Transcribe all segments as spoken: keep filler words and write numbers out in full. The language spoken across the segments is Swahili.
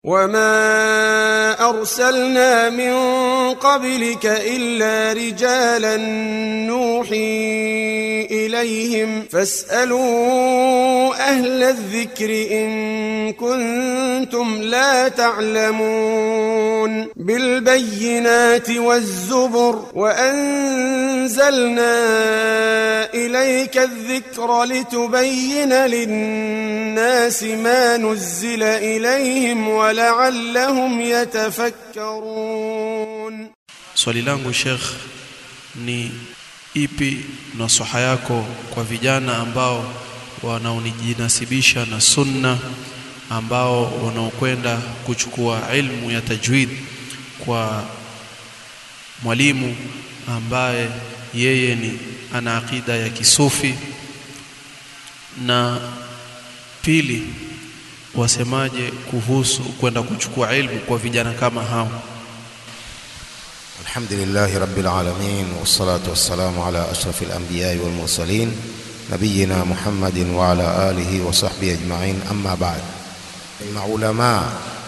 وما أرسلنا من قبلك إلا رجالا نوحي إليهم فاسألوا أهل الذكر إن كنتم لا تعلمون بالبينات والزبر وأنزلنا إليك الذكر لتبين للناس ما نزل إليهم ولعلهم يتفكرون. Swali langu Sheikh ni ipi nasaha yako kwa vijana ambao wanaonijinasibisha na sunna, ambao wanaokwenda kuchukua ilmu ya tajwid kwa mwalimu ambaye yeye ni ana akida ya kisufi? Na pili, wasemaje kuhusu kwenda kuchukua ilmu kwa vijana kama hao? Alhamdulillahi rabbil alamin wassalatu wassalamu ala ashrafil anbiya'i wal mursalin nabiyina Muhammadin wa ala alihi wa sahbihi ajma'in, amma ba'd. Maulama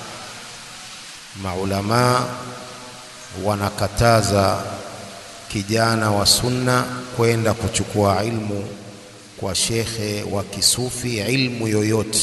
maulama wanakataza kijana wa sunna kwenda kuchukua ilmu kwa shekhe wa kisufi, ilmu yoyote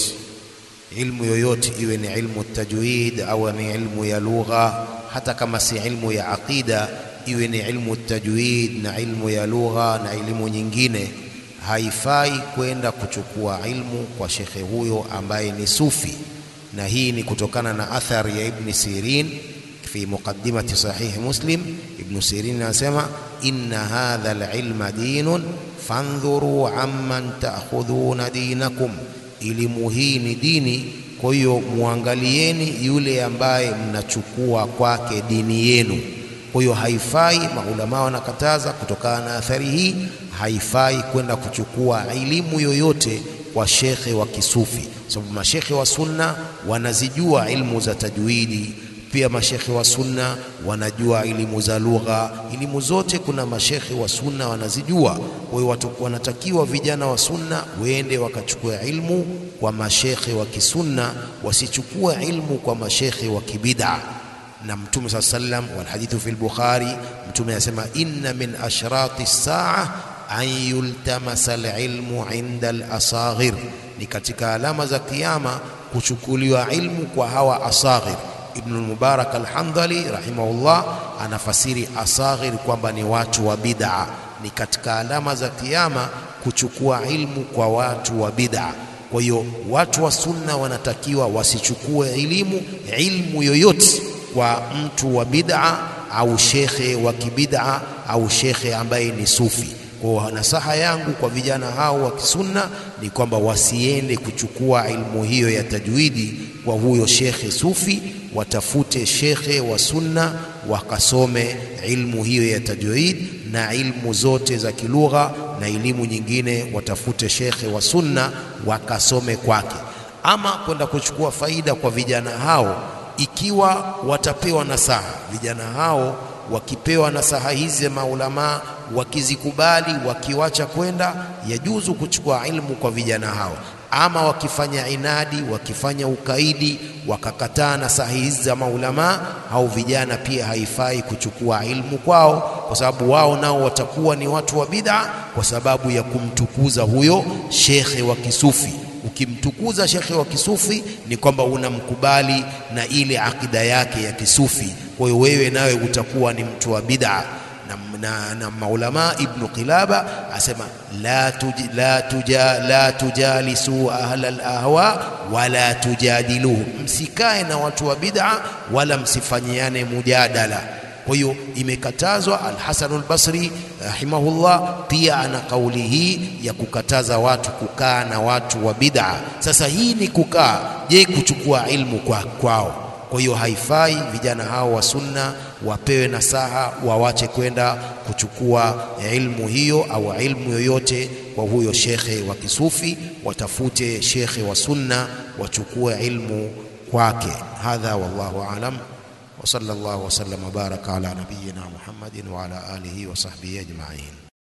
ilmu yoyote, iwe ni ilmu tajwid au ni ilmu ya lugha, hata kama si ilmu ya aqida, iwe ni ilmu tajwid na ilmu ya lugha na elimu nyingine, haifai kwenda kuchukua ilmu kwa shekhe huyo ambaye ni sufi. Na hii ni kutokana na athari ya Ibn Sirin fi muqaddimati sahih Muslim. Ibn Sirin anasema inna hadha al-ilma dinun fandhuru amman ta'khudhuna dinakum, elimu hii ni dini, kwa hiyo muangalieni yule ambaye mnachukua kwake dini yenu. Kwa hiyo haifai, maulama wanakataza kutokana na athari hii, haifai kwenda kuchukua elimu yoyote kwa shekhe wa kisufi, sababu mashekhe wa sunna wanazijua ilmu za tajwidi, pia mashekhe wa sunna wanajua elimu za lugha, elimu zote kuna mashekhe wa sunna wanazijua. Kwa hiyo watu wanatakiwa vijana wa sunna waende wakachukua ilmu kwa mashekhe wa kisunna, wasichukue ilmu kwa mashekhe wa kibid'a. Na Mtume sallallahu alayhi wasallam, wal hadithu fil Bukhari, Mtume anasema inna min ashrati as-sa'a an yultamasa al-ilmu 'inda al-asaghir, ni katika alama za kiyama kuchukuliwa ilmu kwa hawa asaghir. Ibn al-Mubarak al-Hamdali rahimahullah anafasiri asaghir kwamba ni watu wa bid'a, ni katika alama za kiyama kuchukua ilmu kwa watu wa bid'a. Kwa hiyo watu wa sunna wanatakiwa wasichukue elimu ilmu yoyote kwa mtu wa bid'a au shekhe wa kibid'a au shekhe ambaye ni sufi. Kwa nasaha yangu kwa vijana hao wa kisunna ni kwamba wasiende kuchukua ilmu hiyo ya tajwidi kwa huyo shekhe sufi, watafute shekhe wa sunna wakasome ilmu hiyo ya tajwid na ilmu zote za kilugha na elimu nyingine, watafute shekhe wa sunna wakasome kwake. Ama kwenda kuchukua faida kwa vijana hao, ikiwa watapewa nasaha, vijana hao wakipewa nasaha hizi maulama, wakizikubali, wakiwacha kwenda, yajuzu kuchukua ilmu kwa vijana hao. Ama wakifanya inadi, wakifanya ukaidi, wakakataa nasaha hizi za maulama, au vijana pia haifai kuchukua ilmu kwao, kwa sababu wao nao watakuwa ni watu wa bid'a kwa sababu ya kumtukuza huyo shekhe wa kisufi. Ukimtukuza shekhe wa kisufi ni kwamba unamkubali na ile akida yake ya kisufi, kwa hiyo wewe nawe utakuwa ni mtu wa bid'a. Na, na, na maulama Ibn Qilaba asema la tuj, la tuja la tujalisu ahla al-ahwa wala tujadiluhum, msikae na watu wa bid'a wala msifanyiane mujadala. Kwa hiyo imekatazwa. Al-Hasan al-Basri rahimahullah pia ana kauli hii ya kukataza watu kukaa na watu wa bid'a. Sasa hii ni kukaa, je kuchukua ilmu kwa kwao? Kwa hiyo haifai vijana hao wa sunna wapewe nasaha, wawache kwenda kuchukua ilmu hiyo au ilmu yoyote kwa huyo shekhe wa kisufi, watafute shekhe wa sunna wachukue ilmu kwake. Hadha wallahu aalam, wa sallallahu wa sallam wa baraka ala nabiyyina Muhammadin wa ala alihi wa sahbihi ajma'in.